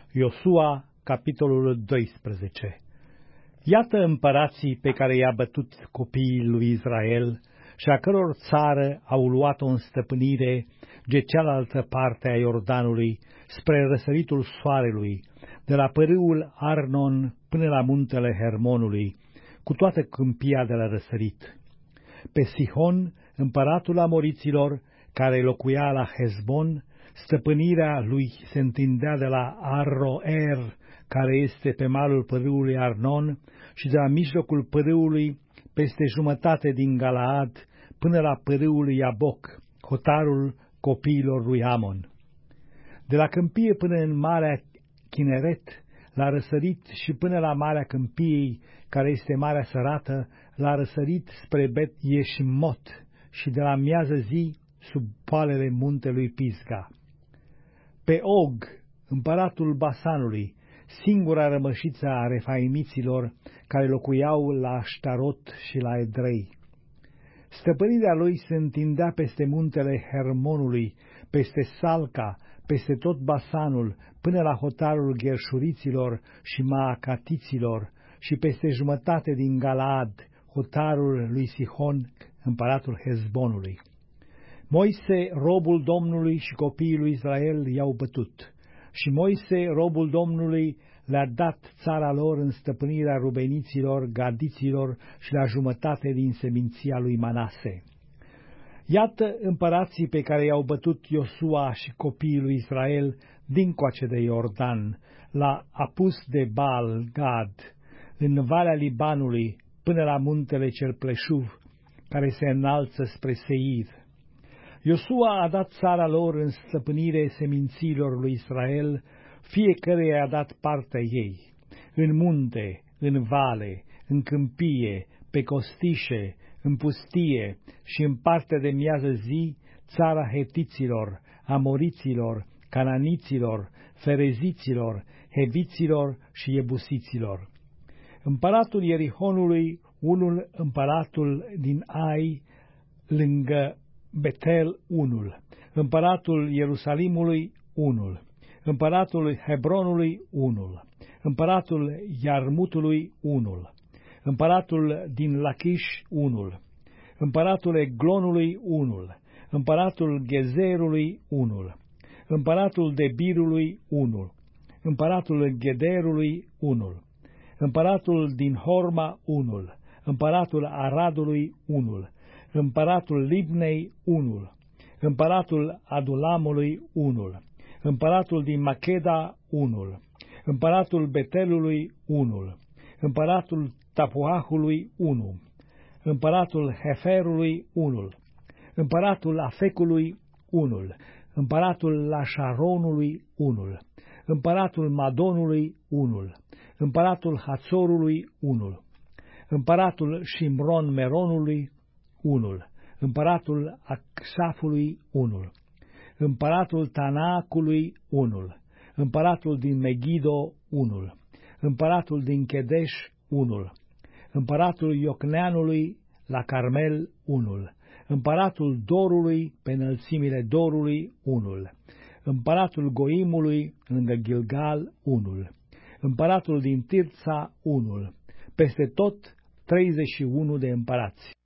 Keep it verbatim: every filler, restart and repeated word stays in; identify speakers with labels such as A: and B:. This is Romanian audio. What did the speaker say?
A: Iosua, capitolul doisprezece. Iată împărații pe care i-a bătut copiii lui Israel și a căror țară au luat-o în stăpânire de cealaltă parte a Iordanului, spre răsăritul soarelui, de la pârâul Arnon până la muntele Hermonului, cu toată câmpia de la răsărit. Pe Sihon, împăratul amoriților, care locuia la Hezbon, stăpânirea lui se întindea de la Aroer, care este pe malul pârâului Arnon, și de la mijlocul pârâului peste jumătate din Galaad până la pârâul Iaboc, hotarul copiilor lui Amon. De la câmpie până în Marea Chineret, la răsărit și până la Marea Câmpiei, care este Marea Sărată, la răsărit spre Bet Yeșimot și de la miază zi sub poalele muntelui Pisga. Pe Og, împăratul Basanului, singura rămășiță a refaimiților care locuiau la Ștarot și la Edrei. Stăpânirea lui se întindea peste muntele Hermonului, peste Salca, peste tot Basanul, până la hotarul Gherșuriților și Maacatiților și peste jumătate din Galaad, hotarul lui Sihon, împăratul Hezbonului. Moise, robul Domnului, și copiii lui Israel i-au bătut. Și Moise, robul Domnului, le-a dat țara lor în stăpânirea rubeniților, gadiților și la jumătate din seminția lui Manase. Iată împărații pe care i-au bătut Iosua și copiii lui Israel dincoace de Iordan, la apus de Baal Gad, în Valea Libanului, până la muntele cel pleșuv, care se înalță spre Seir. Iosua a dat țara lor în stăpânire semințiilor lui Israel, fiecăruia i-a dat partea ei, în munte, în vale, în câmpie, pe costișe, în pustie și în partea de miază zi, țara hetiților, amoriților, cananiților, fereziților, heviților și iebusiților. Împăratul Ierihonului, unul, împăratul din Ai, lângă Betel, unul, împăratul Ierusalimului, unul, împăratul Hebronului, unul, împăratul Iarmutului, unul, împăratul din Lachiș, unul, împăratul Eglonului, unul, împăratul Gezerului, unul, împăratul Debirului, unul, împăratul Gederului, unul, împăratul din Horma, unul, împăratul Aradului, unul, împăratul Libnei, unul, împăratul Adulamului, unul, împăratul din Macheda, unul, împăratul Betelului, unul, împăratul Tapuahului, unul, împăratul Heferului, unul, împăratul Afecului, unul, împăratul Lașaronului, unul, împăratul Madonului, unul, împăratul Hațorului, unul, împăratul Shimron Meronului, unul, împăratul Aksafului, unul, împăratul Tanacului, unul, împăratul din Megido, unul, împăratul din Chedeș, unul, împăratul Iocneanului la Carmel, unul, împăratul Dorului pe înălțimile Dorului, unul, împăratul Goimului lângă Gilgal, unul, împăratul din Tirța, unul, peste tot treizeci și unu de împărați.